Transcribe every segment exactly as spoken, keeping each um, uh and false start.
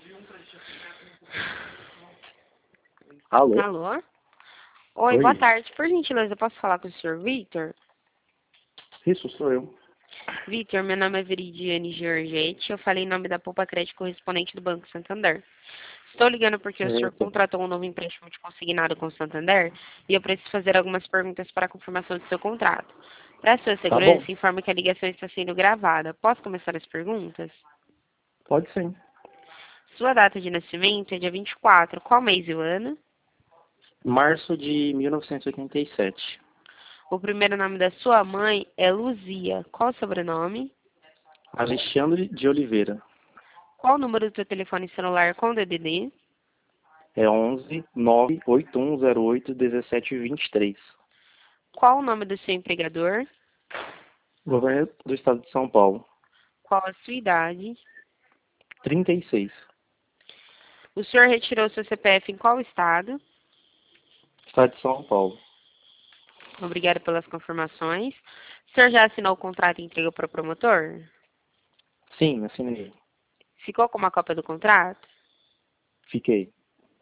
Alô? Alô? Oi, Oi. boa tarde. Por gentileza, eu posso falar com o senhor Victor? Isso sou eu. Victor, meu nome é Veridiane Giorgetti. Eu falei em nome da Poupa Crédito correspondente do Banco Santander. Estou ligando porque o senhor Certo. contratou um novo empréstimo de consignado com o Santander e eu preciso fazer algumas perguntas para a confirmação do seu contrato. Para sua Tá bom. segurança, informo que a ligação está sendo gravada. Posso começar as perguntas? Pode sim. Sua data de nascimento é dia vinte e quatro. Qual mês e o ano? Março de mil novecentos e oitenta e sete. O primeiro nome da sua mãe é Luzia. Qual o sobrenome? Alexandre de Oliveira. Qual o número do seu telefone celular com D D D? É onze nove oito um zero oito um sete dois três. Qual o nome do seu empregador? Governo do Estado de São Paulo. Qual a sua idade? trinta e seis. O senhor retirou seu C P F em qual estado? Estado de São Paulo. Obrigada pelas confirmações. O senhor já assinou o contrato e entregou para o promotor? Sim, assinei. Ficou com uma cópia do contrato? Fiquei.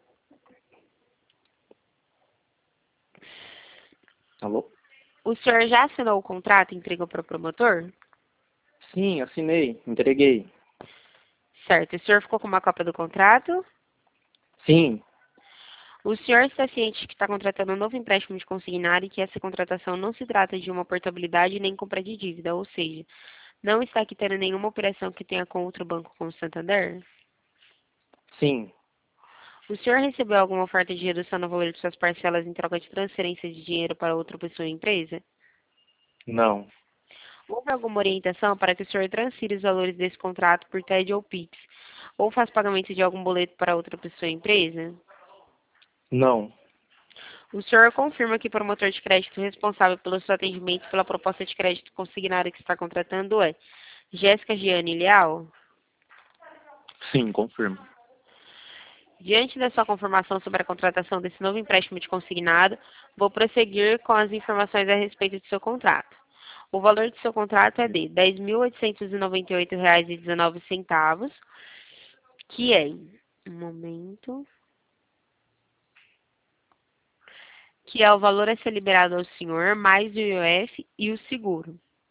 Alô? O senhor já assinou o contrato e entregou para o promotor? Sim, assinei. Entreguei. Certo. O senhor ficou com uma cópia do contrato? Sim. O senhor está ciente que está contratando um novo empréstimo de consignado e que essa contratação não se trata de uma portabilidade nem compra de dívida, ou seja, não está quitando nenhuma operação que tenha com outro banco como o Santander? Sim. O senhor recebeu alguma oferta de redução no valor de suas parcelas em troca de transferência de dinheiro para outra pessoa ou empresa? Não. Houve alguma orientação para que o senhor transfira os valores desse contrato por T E D ou Pix? Ou faz pagamento de algum boleto para outra pessoa ou empresa? Não. O senhor confirma que o promotor de crédito responsável pelo seu atendimento e pela proposta de crédito consignada que está contratando é Jéssica Gianni Leal? Sim, confirmo. Diante da sua confirmação sobre a contratação desse novo empréstimo de consignado, vou prosseguir com as informações a respeito do seu contrato. O valor do seu contrato é de dez mil oitocentos e noventa e oito reais e dezenove centavos, que é, um momento, que é o valor a ser liberado ao senhor, mais o I O F e o seguro.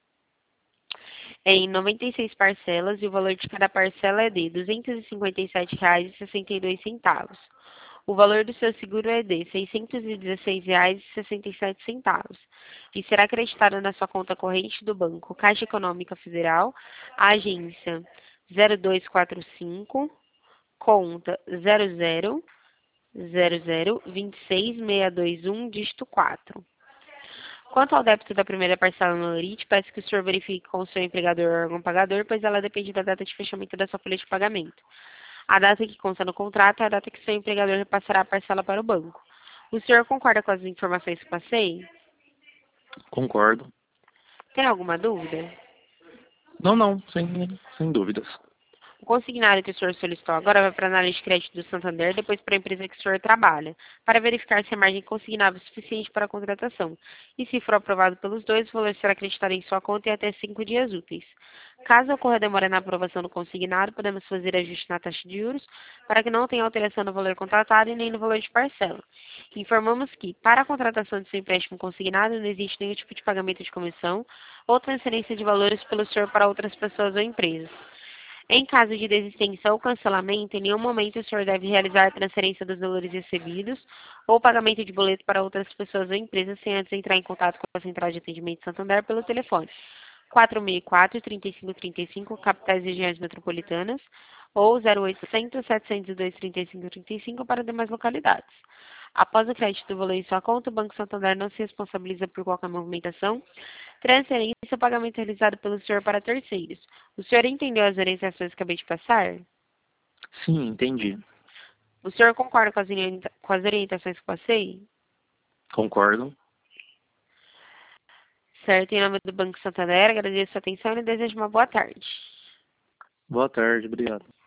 É em noventa e seis parcelas e o valor de cada parcela é de duzentos e cinquenta e sete reais e sessenta e dois centavos. O valor do seu seguro é de seiscentos e dezesseis reais e sessenta e sete centavos e será acreditado na sua conta corrente do banco Caixa Econômica Federal, agência zero dois quatro cinco, conta zero zero zero zero dois seis seis dois um, dígito quatro. Quanto ao débito da primeira parcela no Lorite, peço que o senhor verifique com o seu empregador ou órgão pagador, pois ela depende da data de fechamento da sua folha de pagamento. A data que consta no contrato é a data que seu empregador repassará a parcela para o banco. O senhor concorda com as informações que passei? Concordo. Tem alguma dúvida? Não, não, sem, sem dúvidas. O consignado que o senhor solicitou agora vai para a análise de crédito do Santander, depois para a empresa que o senhor trabalha, para verificar se a margem consignável é suficiente para a contratação. E se for aprovado pelos dois, o valor será acreditado em sua conta em até cinco dias úteis. Caso ocorra demora na aprovação do consignado, podemos fazer ajuste na taxa de juros para que não tenha alteração no valor contratado e nem no valor de parcela. Informamos que, para a contratação de seu empréstimo consignado, não existe nenhum tipo de pagamento de comissão ou transferência de valores pelo senhor para outras pessoas ou empresas. Em caso de desistência ou cancelamento, em nenhum momento o senhor deve realizar a transferência dos valores recebidos ou pagamento de boleto para outras pessoas ou empresas sem antes entrar em contato com a Central de Atendimento Santander pelo telefone quatro seis quatro, três cinco três cinco, capitais e regiões metropolitanas, ou zero oitocentos, setecentos e dois, trinta e cinco trinta e cinco para demais localidades. Após o crédito do valor em sua conta, o Banco Santander não se responsabiliza por qualquer movimentação, transferência ou pagamento realizado pelo senhor para terceiros. O senhor entendeu as orientações que acabei de passar? Sim, entendi. O senhor concorda com as, orienta com as orientações que passei? Concordo. Certo, em nome do Banco Santander, agradeço a atenção e desejo uma boa tarde. Boa tarde, obrigado.